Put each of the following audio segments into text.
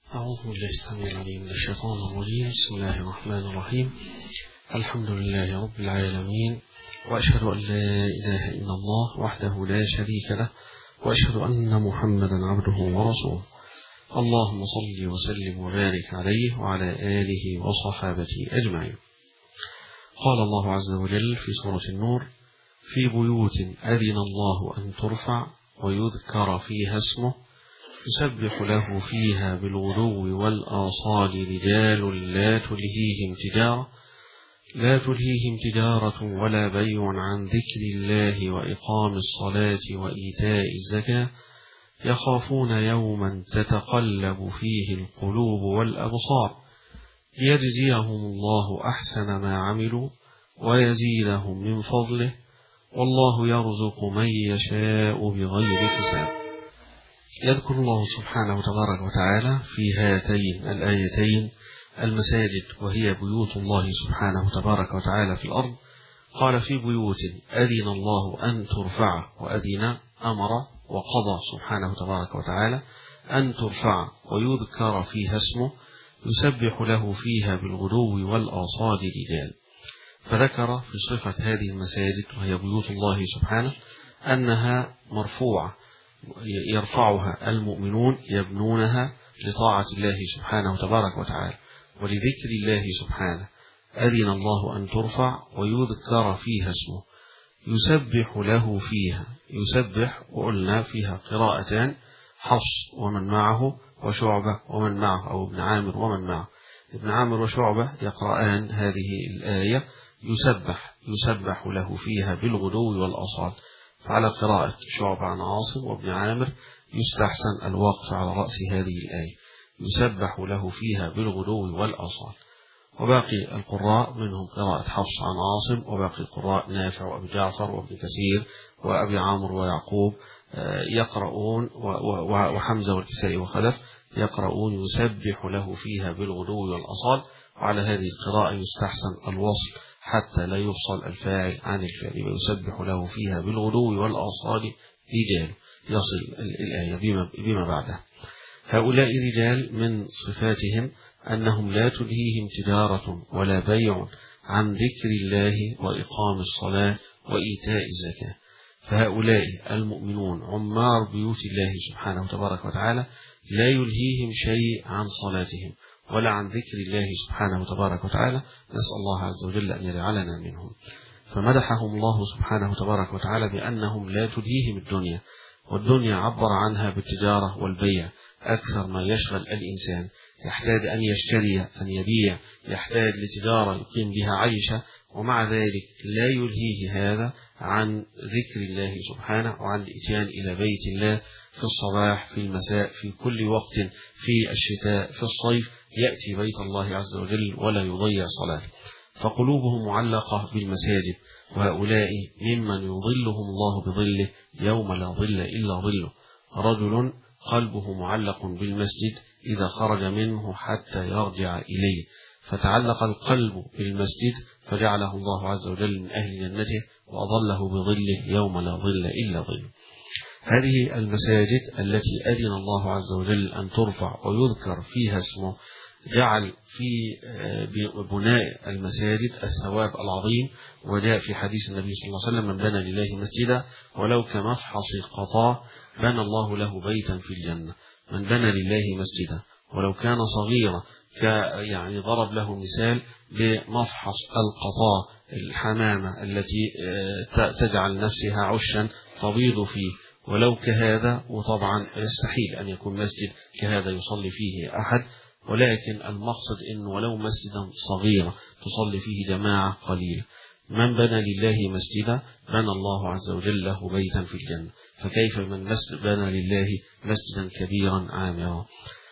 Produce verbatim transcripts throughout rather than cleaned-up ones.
أعوذ بالله السميع العليم من الشيطان الرجيم. بسم الله الرحمن الرحيم. الحمد لله رب العالمين، وأشهد أن لا إله إلا الله وحده لا شريك له، وأشهد أن محمدا عبده ورسوله. اللهم صل وسلم وبارك عليه وعلى آله وصحابته أجمعين. قال الله عز وجل في سورة النور: في بيوت أذن الله أن ترفع ويذكر فيها اسمه يسبح له فيها بالغدو والآصال رجال لا تلهيهم تجارة لا تلهيهم تجارة ولا بيع عن ذكر الله وإقام الصلاة وإيتاء الزكاة يخافون يوما تتقلب فيه القلوب والأبصار ليجزيهم الله أحسن ما عملوا ويزيدهم من فضله والله يرزق من يشاء بغير حساب. يذكر الله سبحانه تبارك وتعالى في هاتين الآيتين المساجد، وهي بيوت الله سبحانه تبارك وتعالى في الأرض. قال: في بيوت أذن الله أن ترفع، وأذن أمر وقضى سبحانه تبارك وتعالى أن ترفع ويذكر فيها اسمه يسبح له فيها بالغدو والآصال رجال. فذكر في صفة هذه المساجد وهي بيوت الله سبحانه أنها مرفوعة يرفعها المؤمنون، يبنونها لطاعة الله سبحانه تبارك وتعالى ولذكر الله سبحانه. أذن الله أن ترفع ويذكر فيها اسمه يسبح له فيها. يسبح، وقلنا فيها قراءتان: حفص ومن معه، وشعبة ومن معه، أو ابن عامر ومن معه. ابن عامر وشعبة يقرآن هذه الآية: يسبح يسبح له فيها بالغدو والآصال. فعلى قراءة شعبة عن عاصم وابن عامر يستحسن الوقف على رأس هذه الآية: يسبح له فيها بالغدو والآصال. وباقي القراء منهم قراءة حفص عن عاصم، وباقي القراء نافع وأبي جعفر وابن كثير وأبي عامر ويعقوب يقرؤون، وحمزة والكسائي وخلف يقرؤون: يسبح له فيها بالغدو والآصال. وعلى هذه القراءة يستحسن الوصل حتى لا يفصل الفاعل عن الفعل، ويسبح له فيها بالغدو والآصال رجال، يصل الآية بما, بما بعدها. هؤلاء رجال من صفاتهم أنهم لا تلهيهم تجارة ولا بيع عن ذكر الله وإقام الصلاة وإيتاء الزكاة. فهؤلاء المؤمنون عمار بيوت الله سبحانه وتبارك وتعالى لا يلهيهم شيء عن صلاتهم ولا عن ذكر الله سبحانه وتبارك وتعالى. نسأل الله عز وجل أن يجعلنا منهم. فمدحهم الله سبحانه وتبارك وتعالى بأنهم لا تلهيهم الدنيا، والدنيا عبر عنها بالتجارة والبيع أكثر ما يشغل الإنسان. يحتاج أن يشتري، أن يبيع، يحتاج لتجارة يقيم بها عيشة، ومع ذلك لا يلهيه هذا عن ذكر الله سبحانه وعن الإتيان إلى بيت الله في الصباح، في المساء، في كل وقت، في الشتاء، في الصيف، يأتي بيت الله عز وجل ولا يضيع صلاة. فقلوبهم معلقة بالمساجد، وهؤلاء ممن يظلهم الله بظله يوم لا ظل إلا ظله. رجل قلبه معلق بالمسجد إذا خرج منه حتى يرجع إليه، فتعلق القلب بالمسجد فجعله الله عز وجل من أهل جنته وأظله بظله يوم لا ظل إلا ظله. هذه المساجد التي أذن الله عز وجل أن ترفع ويذكر فيها اسمه جعل في بناء المساجد الثواب العظيم. وجاء في حديث النبي صلى الله عليه وسلم: من بنى لله مسجدا ولو كمفحص قطاه بنى الله له بيتا في الجنة. من بنى لله مسجدا ولو كان صغيرا، يعني ضرب له مثال بمفحص القطاء، الحمامة التي تجعل نفسها عشا تبيض فيه، ولو كهذا. وطبعا يستحيل أن يكون مسجد كهذا يصلي فيه أحد، ولكن المقصد أنه ولو مسجدا صغيرا تصلي فيه جماعة قليلة. من بنى لله مسجدا بنى الله عز وجل له بيتا في الجنة، فكيف من بنى لله مسجدا كبيرا عامرا.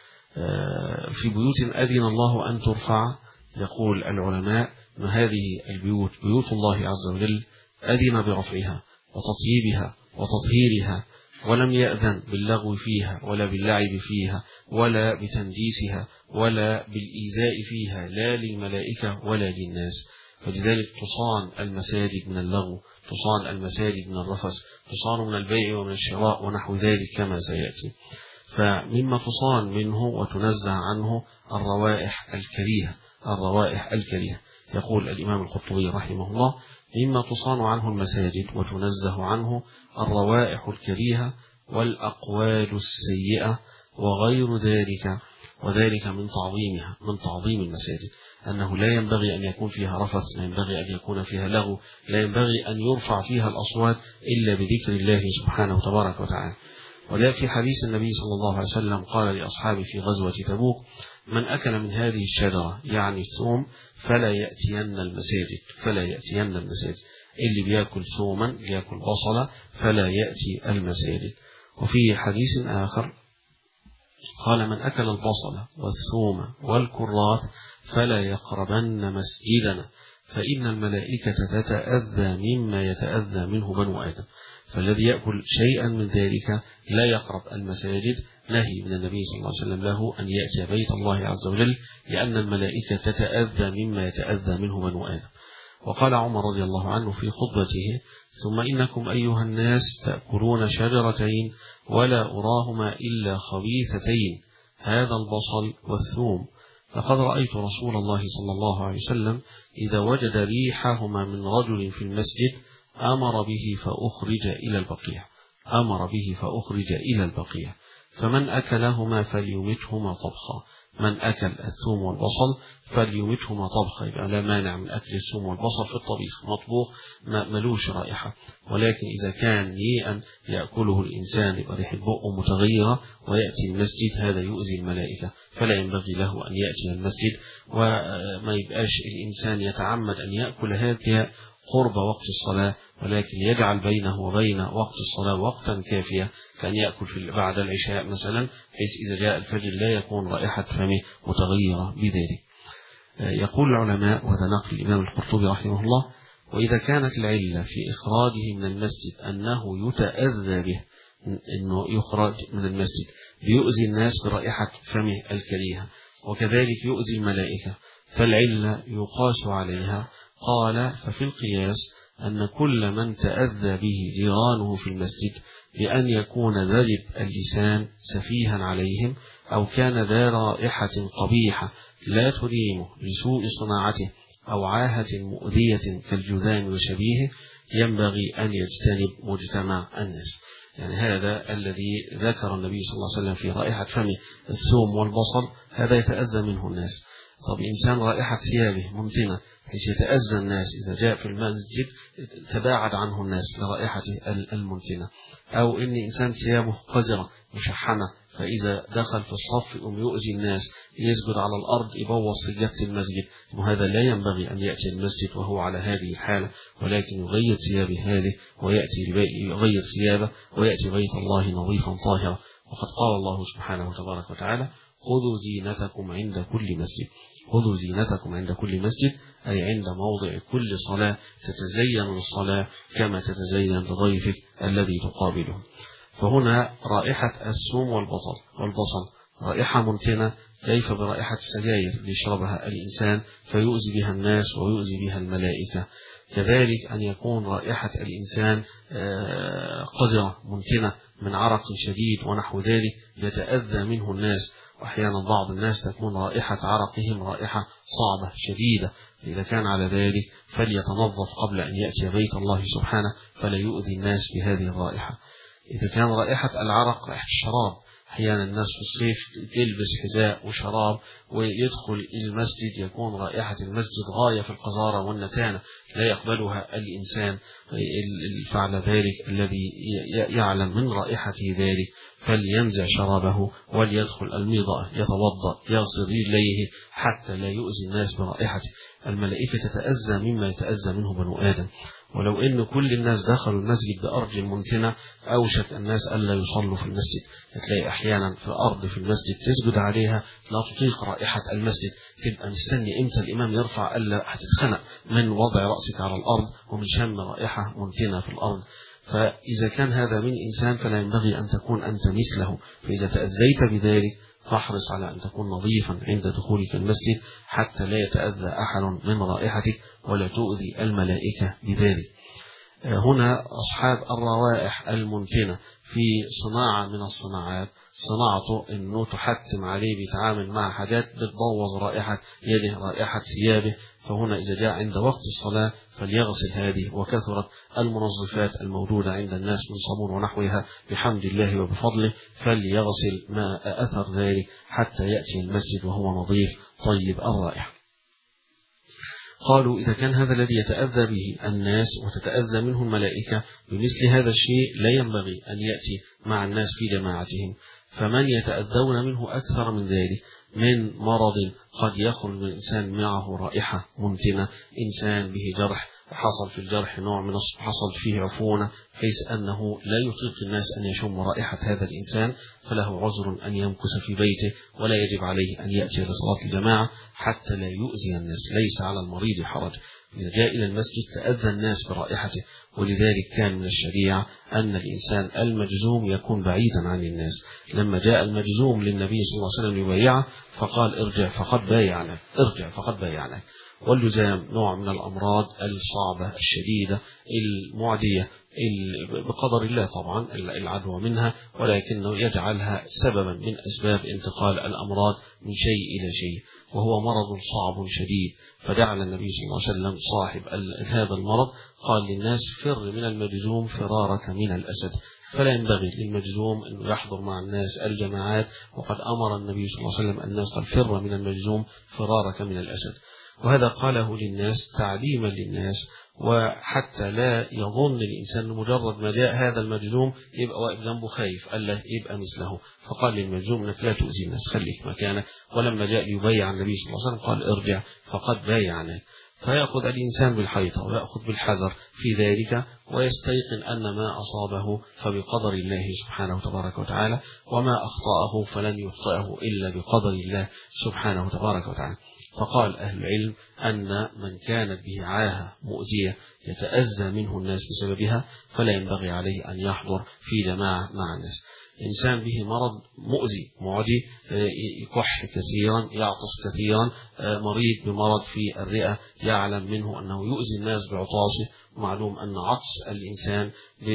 في بيوت أذن الله أن ترفع، يقول العلماء أن هذه البيوت بيوت الله عز وجل أذن برفعها وتطييبها وتطهيرها، ولم يأذن باللغو فيها ولا باللعب فيها ولا بتنجيسها ولا بالإيذاء فيها، لا للملائكة ولا للناس. فلذلك تصان المساجد من اللغو، تصان المساجد من الرفث، تصان من البيع ومن الشراء ونحو ذلك كما سيأتي. فمما تصان منه وتنزه عنه الروائح الكريهة الروائح الكريهة. يقول الإمام القرطبي رحمه الله: مما تصان عنه المساجد وتنزه عنه الروائح الكريهة والأقوال السيئة وغير ذلك، وذلك من تعظيمها من تعظيم المساجد، أنه لا ينبغي أن يكون فيها رفث، لا ينبغي أن يكون فيها لغو، لا ينبغي أن يرفع فيها الأصوات إلا بذكر الله سبحانه تبارك وتعالى. ولا في حديث النبي صلى الله عليه وسلم قال لأصحابه في غزوة تبوك: من أكل من هذه الشجرة يعني الثوم فلا يأتين المساجد فلا يأتين المساجد اللي بيأكل ثوما بيأكل بصلة فلا يأتي المساجد. وفي حديث آخر قال: من أكل البصل والثوم والكراث فلا يقربن مسجدنا فإن الملائكة تتأذى مما يتأذى منه بنو آدم. فالذي يأكل شيئا من ذلك لا يقرب المساجد، نهي من النبي صلى الله عليه وسلم له أن يأتي بيت الله عز وجل، لأن الملائكة تتأذى مما يتأذى منه بنو آدم. وقال عمر رضي الله عنه في خطبته: ثم إنكم أيها الناس تأكلون شجرتين ولا أراهما إلا خبيثتين، هذا البصل والثوم، لقد رأيت رسول الله صلى الله عليه وسلم إذا وجد ريحهما من رجل في المسجد أمر به فأخرج إلى البقيع أمر به فأخرج إلى البقيع فمن أكلهما فليمتهما طبخا. من أكل الثوم والبصل فليمتهما طبخا، يبقى لا مانع من أكل الثوم والبصل في الطبيخ، مطبوخ ملوش رائحة. ولكن إذا كان نيئا يأكله الإنسان يبقى ريحة بقه متغيرة ويأتي المسجد، هذا يؤذي الملائكة، فلا ينبغي له أن يأتي المسجد. وما يبقاش الإنسان يتعمد أن يأكل هذا قرب وقت الصلاة، ولكن يجعل بينه وبين وقت الصلاة وقتا كافيا، كان يأكل في بعد العشاء مثلا، حيث إذا جاء الفجر لا يكون رائحة فمه متغيرة بذلك. يقول العلماء، وهذا نقل الإمام القرطبي رحمه الله: وإذا كانت العلة في إخراجه من المسجد أنه يتأذى به، أنه يخرج من المسجد بيؤذي الناس برائحة فمه الكريهة، وكذلك يؤذي الملائكة، فالعلة يقاس عليها. قال: ففي القياس أن كل من تأذى به جيرانه في المسجد بأن يكون ذرب اللسان سفيها عليهم، أو كان ذا رائحة قبيحة لا تريمه لسوء صناعته، أو عاهة مؤذية كالجذام وشبيهه، ينبغي أن يجتنب مجتمع الناس. يعني هذا الذي ذكر النبي صلى الله عليه وسلم في رائحة فمه الثوم والبصل، هذا يتأذى منه الناس. طب إنسان رائحة ثيابه ممتنة حيث يتأذى الناس، إذا جاء في المسجد تباعد عنه الناس لرائحته الممتنة. أو إن إنسان ثيابه قذرة مشحنة، فإذا دخل في الصف يقوم يؤذي الناس، يسجد على الأرض يبوظ سجادة المسجد، وهذا لا ينبغي أن يأتي المسجد وهو على هذه الحالة، ولكن يغير ثيابه هذه ويأتي يغير ثيابه ويأتي بيت الله نظيفا طاهرا. وقد قال الله سبحانه وتبارك وتعالى: خذوا زينتكم عند كل مسجد. خذوا زينتكم عند كل مسجد، أي عند موضع كل صلاة تتزين للصلاة كما تتزين لضيفك الذي تقابله. فهنا رائحة الثوم والبصل والبصل رائحة ممتنة، كيف برائحة السجاير يشربها الإنسان فيؤذي بها الناس ويؤذي بها الملائكة. كذلك أن يكون رائحة الإنسان قذرة ممتنة من عرق شديد ونحو ذلك يتأذى منه الناس، وأحيانا بعض الناس تكون رائحة عرقهم رائحة صعبة شديدة، فإذا كان على ذلك فليتنظف قبل أن يأتي بيت الله سبحانه فلا يؤذي الناس بهذه الرائحة. إذا كان رائحة العرق رائحة الشراب، أحيانا الناس في الصيف تلبس حذاء وشراب ويدخل المسجد يكون رائحة المسجد غاية في القذارة والنتانة لا يقبلها الإنسان، فعل ذلك الذي يعلم من رائحته ذلك فلينزع شرابه وليدخل الميضة يتوضأ يغسل رجليه حتى لا يؤذي الناس برائحته. الملائكة تتأذى مما يتأذى منه بنو آدم، ولو إن كل الناس دخلوا المسجد بأرض منتنة أوشك الناس ألا يصلوا في المسجد. هتلاقي أحيانا في أرض في المسجد تسجد عليها لا تطيق رائحة المسجد، تبقى مستني إمتى الإمام يرفع ألا هتتخنق من وضع رأسك على الأرض ومن شم رائحة منتنة في الأرض. فإذا كان هذا من إنسان فلا ينبغي أن تكون أنت مثله، فإذا تأذيت بذلك فاحرص على أن تكون نظيفا عند دخولك المسجد حتى لا يتأذى أحد من رائحتك ولا تؤذي الملائكة بذلك. هنا أصحاب الروائح المنتنة في صناعة من الصناعات صناعته أنه تحتم عليه بيتعامل مع حاجات بتبوظ رائحة يده رائحة ثيابه، فهنا إذا جاء عند وقت الصلاة فليغسل هذه. وكثرت المنظفات الموجودة عند الناس من صابون ونحوها بحمد الله وبفضله، فليغسل ما أثر ذلك حتى يأتي المسجد وهو نظيف طيب الرائحة. قالوا إذا كان هذا الذي يتأذى به الناس وتتأذى منه الملائكة بمثل هذا الشيء لا ينبغي أن يأتي مع الناس في جماعتهم، فمن يتأذون منه أكثر من ذلك من مرض قد يخرج من الإنسان معه رائحة منتنة، إنسان به جرح حصل في الجرح نوع من حصل فيه عفونة حيث أنه لا يطيق الناس أن يشم رائحة هذا الإنسان، فله عذر أن يمكث في بيته ولا يجب عليه أن يأتي لصلاة الجماعة حتى لا يؤذي الناس. ليس على المريض حرج إذا جاء إلى المسجد تأذى الناس برائحته، ولذلك كان من الشريعة أن الإنسان المجزوم يكون بعيدا عن الناس. لما جاء المجزوم للنبي صلى الله عليه وسلم يبايعه فقال ارجع فقد بايعناك، ارجع فقد بايعناك. واللزام نوع من الأمراض الصعبة الشديدة المعدية بقدر الله طبعا العدوى منها، ولكنه يجعلها سببا من أسباب انتقال الأمراض من شيء إلى شيء، وهو مرض صعب شديد. فجعل النبي صلى الله عليه وسلم صاحب هذا المرض قال للناس فر من المجزوم فرارك من الأسد، فلا ينبغي للمجزوم أن يحضر مع الناس الجماعات، وقد أمر النبي صلى الله عليه وسلم الناس قال فر من المجزوم فرارك من الأسد. وهذا قاله للناس تعليما للناس، وحتى لا يظن الإنسان مجرد ما جاء هذا المجزوم يبقى واقف جنبه خايف ألا يبقى مثله، فقال للمجزوم انك لا تؤذي الناس خليك مكانك. ولما جاء ليبايع النبي صلى الله عليه وسلم قال ارجع فقد بايعناك. فيأخذ الإنسان بالحيطة ويأخذ بالحذر في ذلك، ويستيقن أن ما أصابه فبقدر الله سبحانه تبارك وتعالى، وما أخطأه فلن يخطئه إلا بقدر الله سبحانه تبارك وتعالى. فقال أهل العلم أن من كانت به عاهة مؤذية يتأذى منه الناس بسببها فلا ينبغي عليه أن يحضر في جماعة مع الناس. إنسان به مرض مؤذي معدي يكح كثيرا يعطس كثيرا، مريض بمرض في الرئة يعلم منه أنه يؤذي الناس بعطاسه، معلوم أن عطس الإنسان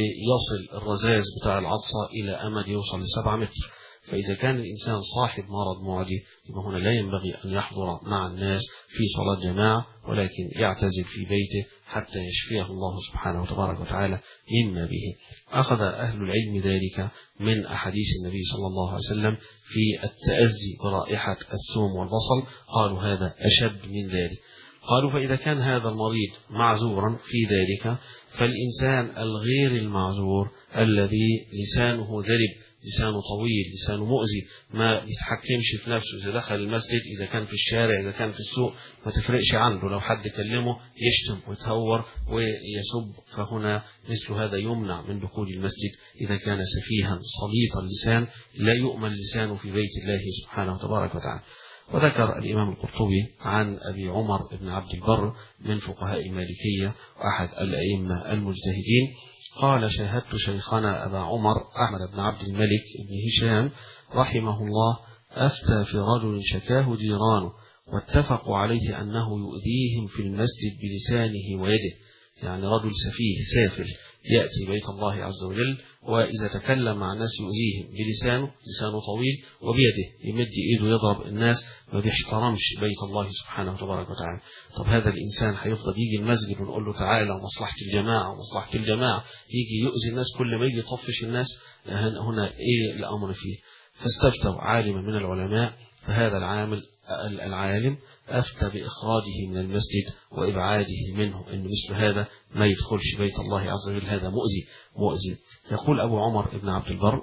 يصل الرذاذ بتاع العطسة إلى أمد يوصل لسبعة متر، فإذا كان الإنسان صاحب مرض معدي يبقى هنا لا ينبغي أن يحضر مع الناس في صلاة جماعة، ولكن يعتزل في بيته حتى يشفيه الله سبحانه وتبارك وتعالى مما به. أخذ أهل العلم ذلك من أحاديث النبي صلى الله عليه وسلم في التأذي برائحة الثوم والبصل، قالوا هذا أشد من ذلك. قالوا فإذا كان هذا المريض معذورا في ذلك، فالإنسان الغير المعذور الذي لسانه ذرب، لسانه طويل، لسانه مؤذي، ما يتحكمش في نفسه، إذا دخل المسجد إذا كان في الشارع إذا كان في السوق ما تفرقش عنه، لو حد كلمه يشتم ويتهور ويسب، فهنا مثل هذا يمنع من دخول المسجد إذا كان سفيها صليط اللسان لا يؤمن لسانه في بيت الله سبحانه وتبارك وتعالى. وذكر الإمام القرطبي عن أبي عمر بن عبد البر من فقهاء المالكية وأحد الأئمة المجتهدين قال شاهدت شيخنا أبا عمر أحمد بن عبد الملك بن هشام رحمه الله أفتى في رجل شكاه جيرانه واتفقوا عليه أنه يؤذيهم في المسجد بلسانه ويده، يعني رجل سفيه سافل يأتي بيت الله عز وجل وإذا تكلم مع الناس يؤذيهم بلسانه، لسانه طويل، وبيده يمد إيده يضرب الناس، ما بيحترمش بيت الله سبحانه وتبارك وتعالى. طب هذا الإنسان هيفضل يجي المسجد ونقول له تعالى ومصلحة الجماعة ومصلحة الجماعة، يجي يؤذي الناس كل ما يجي يطفش الناس؟ هنا إيه الأمر فيه؟ فاستفتوا عالما من العلماء، فهذا العامل العالم أفتى بإخراجه من المسجد وإبعاده منه، إن مثل هذا ما يدخلش بيت الله عز وجل، هذا مؤذي مؤذي. يقول أبو عمر بن عبد البر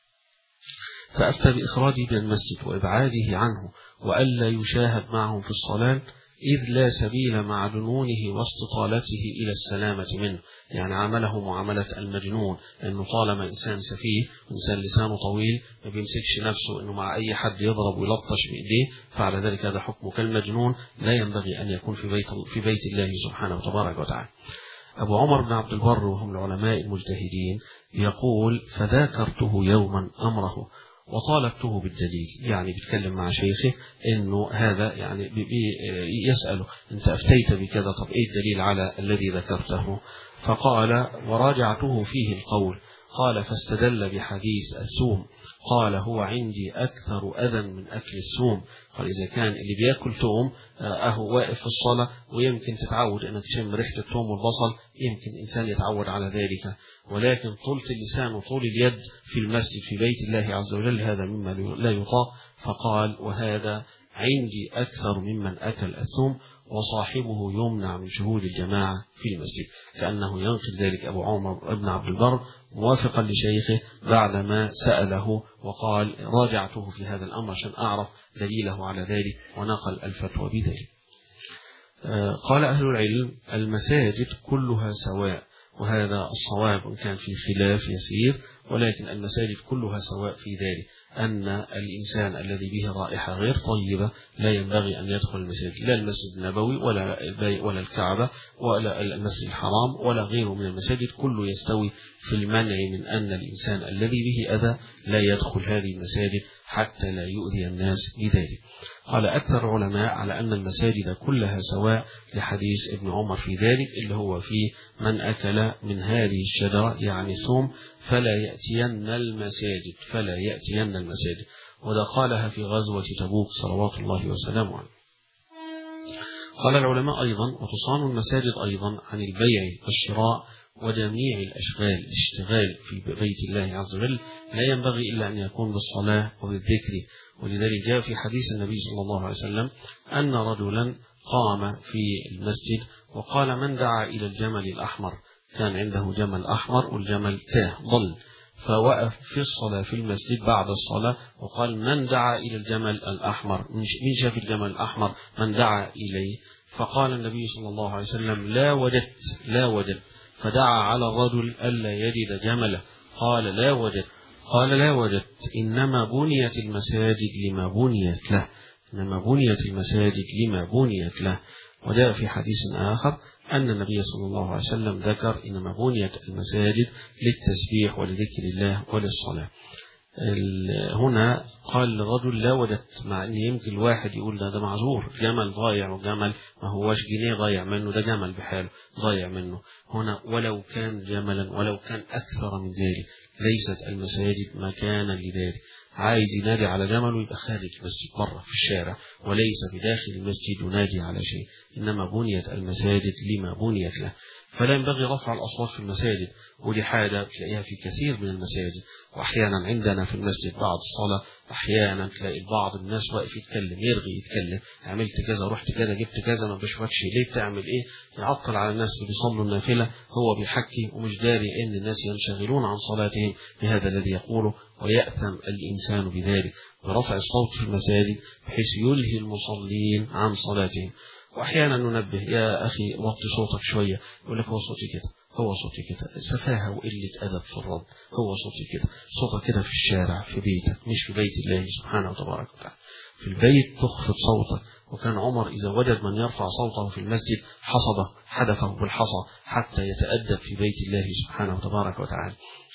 فأفتى بإخراجه من المسجد وإبعاده عنه وألا يشاهد معهم في الصلاة، إذ لا سبيل مع جنونه واستطالته إلى السلامة منه، يعني عمله معاملة المجنون، أنه طالما إنسان سفيه إنسان لسانه طويل ما بيمسكش نفسه أنه مع أي حد يضرب ويلطش بإيديه، فعلى ذلك هذا حكمه كالمجنون، لا ينبغي أن يكون في بيت في بيت الله سبحانه وتبارك وتعالى. أبو عمر بن عبد البر وهم العلماء المجتهدين يقول فذاكرته يوما أمره وطالبته بالدليل، يعني بيتكلم مع شيخه انه هذا يعني يسأله انت افتيت بكذا، طب ايه الدليل على الذي ذكرته؟ فقال وراجعته فيه القول. قال فاستدل بحديث السوم، قال هو عندي أكثر أذى من أكل السوم. قال إذا كان اللي بيأكل توم أهو واقف في الصلاة ويمكن تتعود أنك تشم ريحة التوم والبصل، يمكن إنسان يتعود على ذلك، ولكن طولة اللسان وطول اليد في المسجد في بيت الله عز وجل هذا مما لا يطاق. فقال وهذا عندي أكثر ممن أكل الثوم، وصاحبه يمنع من شهود الجماعة في المسجد. كأنه ينقل ذلك أبو عمر بن عبد البر موافقا لشيخه بعدما سأله وقال راجعته في هذا الأمر عشان أعرف دليله على ذلك، ونقل الفتوى بذلك. قال أهل العلم المساجد كلها سواء، وهذا الصواب إن كان في خلاف يسير، ولكن المساجد كلها سواء في ذلك أن الإنسان الذي به رائحة غير طيبة لا ينبغي أن يدخل المسجد، لا المسجد النبوي ولا ولا الكعبة ولا المسجد الحرام ولا غيره من المساجد، كله يستوي في المنع من أن الإنسان الذي به أذى لا يدخل هذه المساجد حتى لا يؤذي الناس بذلك. قال أكثر العلماء على أن المساجد كلها سواء لحديث ابن عمر في ذلك، اللي هو فيه من أكل من هذه الشجرة يعني ثوم فلا يأتين المساجد فلا يأتين المساجد وده قالها في غزوة تبوك صلوات الله وسلامه عليه. قال العلماء أيضا وتصان المساجد أيضا عن البيع والشراء وجميع الأشغال الاشتغال في بيت الله عز وجل، لا ينبغي إلا أن يكون بالصلاة وبالذكر. ولذلك جاء في حديث النبي صلى الله عليه وسلم أن رجلا قام في المسجد وقال من دعا إلى الجمل الأحمر، كان عنده جمل أحمر والجمل تاه ضل، فوقف في الصلاة في المسجد بعد الصلاة وقال من دعا إلى الجمل الأحمر، من شاف الجمل الأحمر من دعا إليه. فقال النبي صلى الله عليه وسلم لا وجدت لا وجدت فدعا على الرجل ألا يجد جمله، قال لا وجدت قال لا وجدت إنما بنيت المساجد لما بنيت له إنما بنيت المساجد لما بنيت له. وجاء في حديث آخر أن النبي صلى الله عليه وسلم ذكر إنما بنيت المساجد للتسبيح ولذكر الله وللصلاة. هنا قال للرجل لا وجدت، مع أن يمكن الواحد يقول ده, ده معذور، جمل ضايع وجمل ما هوش جنيه ضايع منه، ده جمل بحاله ضايع منه. هنا ولو كان جملا ولو كان أكثر من ذلك ليست المساجد مكانا لذلك. عايز ينادي على جمله يبقى خارج المسجد بره في الشارع، وليس بداخل المسجد ينادي على شيء. إنما بنيت المساجد لما بنيت له، فلا ينبغي رفع الأصوات في المساجد، ودي حاجة تلاقيها في كثير من المساجد. وأحيانا عندنا في المسجد بعد الصلاة أحيانا تلاقي بعض الناس واقف يتكلم يرغي يتكلم، عملت كذا رحت كذا جبت كذا ما بشوفكش ليه بتعمل إيه، يعطل على الناس اللي بيصلوا النافلة، هو بيحكي ومش داري إن الناس ينشغلون عن صلاتهم بهذا الذي يقوله، ويأثم الإنسان بذلك برفع الصوت في المساجد بحيث يلهي المصلين عن صلاتهم. وأحيانا ننبه يا أخي وطي صوتك شوية، يقول لك هو صوتي كده هو صوتي كده، سفاهة وقلة أدب في الرد، هو صوتي كده، صوتك كده في الشارع في بيتك مش في بيت الله سبحانه وتبارك وتعالى. في البيت تخفض صوتك، وكان عمر إذا وجد من يرفع صوته في المسجد حصبه حدفه بالحصى حتى يتأدب في بيت الله سبحانه وتبارك وتعالى.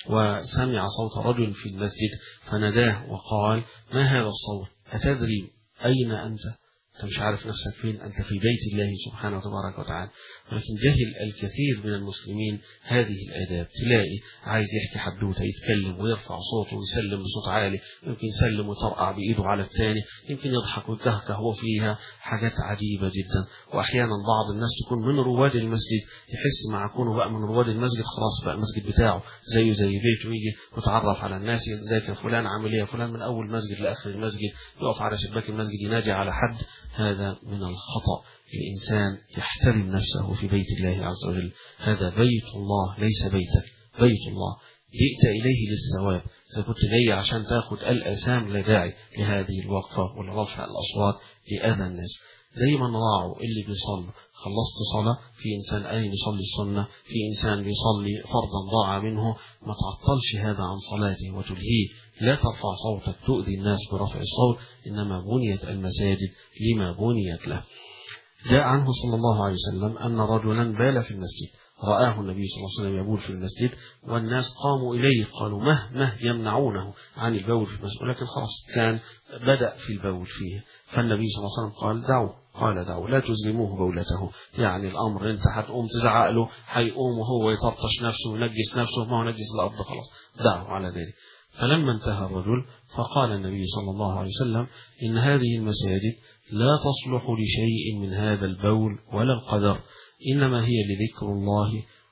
وسمع صوت رجل في المسجد فناداه وقال ما هذا الصوت، أتدري أين أنت؟ أنت مش عارف نفسك فين، أنت في بيت الله سبحانه وتبارك وتعالى. ولكن جهل الكثير من المسلمين هذه الآداب، تلاقي عايز يحكي حدوته يتكلم ويرفع صوته ويسلم بصوت عالي، يمكن يسلم وترقع بإيده على الثاني، يمكن يضحك ويكهكه وفيها حاجات عجيبة جدا. وأحيانا بعض الناس تكون من رواد المسجد يحس مع كونه بقى من رواد المسجد خلاص بقى المسجد بتاعه زيه زي بيته، ويجي يتعرف على الناس ازيك يا فلان عامل ايه يا فلان من أول مسجد لآخر المسجد، يقف على شباك المسجد ينادي على حد. هذا من الخطأ. الإنسان يحترم نفسه في بيت الله عز وجل، هذا بيت الله ليس بيتك، بيت الله جئت إليه للثواب. إذا كنت جاي عشان تاخد الآثام لا داعي لهذه الوقفة ولرفع الأصوات لأذى الناس. دايما راعوا اللي بيصلوا، خلصت صلاة في إنسان أين يصلي السنة، في إنسان بيصلي فرضا ضاع منه، ما تعطلش هذا عن صلاته وتلهيه. لا ترفع صوتك تؤذي الناس برفع الصوت، إنما بنيت المساجد لما بنيت له. جاء عنه صلى الله عليه وسلم أن رجلا بال في المسجد، رآه النبي صلى الله عليه وسلم يبول في المسجد، والناس قاموا إليه قالوا مه مه يمنعونه عن البول في المسجد، ولكن خلاص كان بدأ في البول فيه. فالنبي صلى الله عليه وسلم قال دعوه، قال دعوه لا تزلموه بولته. يعني الأمر أنت هتقوم تزعق له هيقوم وهو يطرطش نفسه وينجس نفسه، ما هو نجس الأرض خلاص، دعوه على ذلك. فلما انتهى الرجل فقال النبي صلى الله عليه وسلم إن هذه المساجد لا تصلح لشيء من هذا البول ولا القدر، إنما هي لذكر الله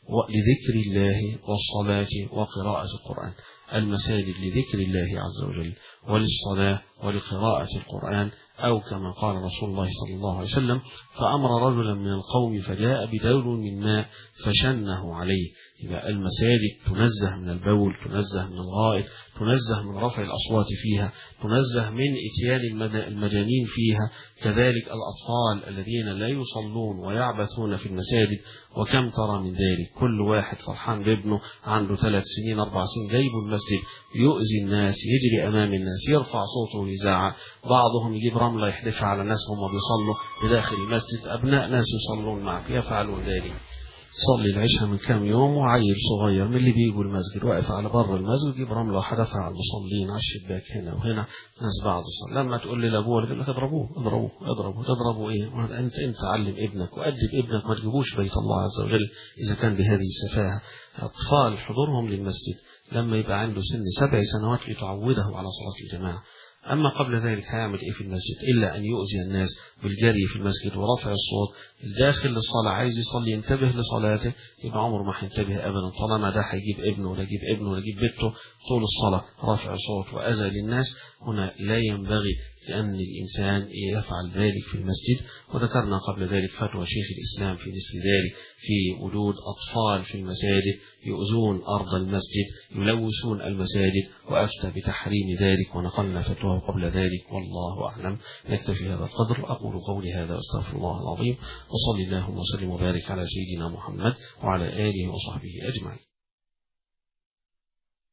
ولذكر الله والصلاة وقراءة القرآن. المساجد لذكر الله عز وجل وللصلاة ولقراءة القرآن، أو كما قال رسول الله صلى الله عليه وسلم فأمر رجلا من القوم فجاء بدلو من ماء فشنه عليه. يبقى المساجد تنزه من البول، تنزه من الغائط، تنزه من رفع الأصوات فيها، تنزه من إتيان المجانين فيها، كذلك الأطفال الذين لا يصلون ويعبثون في المساجد. وكم ترى من ذلك، كل واحد فرحان بابنه عنده ثلاث سنين أربع سنين جايبه المسجد يؤذي الناس، يجري أمام الناس، يرفع صوته ويزعق، بعضهم يجيب رملة يحدفها على الناس هم بيصلوا بداخل المسجد، أبناء ناس يصلون معك يفعلون ذلك. صلي العشاء من كام يوم وعيل صغير من اللي بيجوا المسجد واقف على بر المسجد يجيب رملة وحدفها على المصلين على الشباك هنا وهنا، ناس بعض الصلاة. لما تقول لي لابوه يقول لك اضربوه اضربوه اضربوه تضربوا ايه؟ انت انت علم ابنك وادب ابنك، ما تجيبوش بيت الله عز وجل اذا كان بهذه السفاهة. اطفال حضورهم للمسجد لما يبقى عنده سن سبع سنوات لتعوده على صلاة الجماعة. أما قبل ذلك هيعمل إيه في المسجد إلا أن يؤذي الناس بالجري في المسجد ورفع الصوت. الداخل للصلاة عايز يصلي ينتبه لصلاته، يبقى عمره ما هينتبه أبدا طالما ده هيجيب ابنه ولا يجيب ابنه ولا يجيب بنته طول الصلاة رفع صوت وأذى للناس. هنا لا ينبغي لأن الإنسان يفعل ذلك في المسجد. وذكرنا قبل ذلك فتوى شيخ الإسلام في مثل ذلك، في وجود أطفال في المساجد يؤذون أرض المسجد يلوثون المساجد، وأفتى بتحريم ذلك ونقلنا فتواه قبل ذلك، والله أعلم. نكتفي هذا القدر، أقول قولي هذا واستغفر الله العظيم، وصلي اللهم وسلم وبارك على سيدنا محمد وعلى آله وصحبه أجمعين.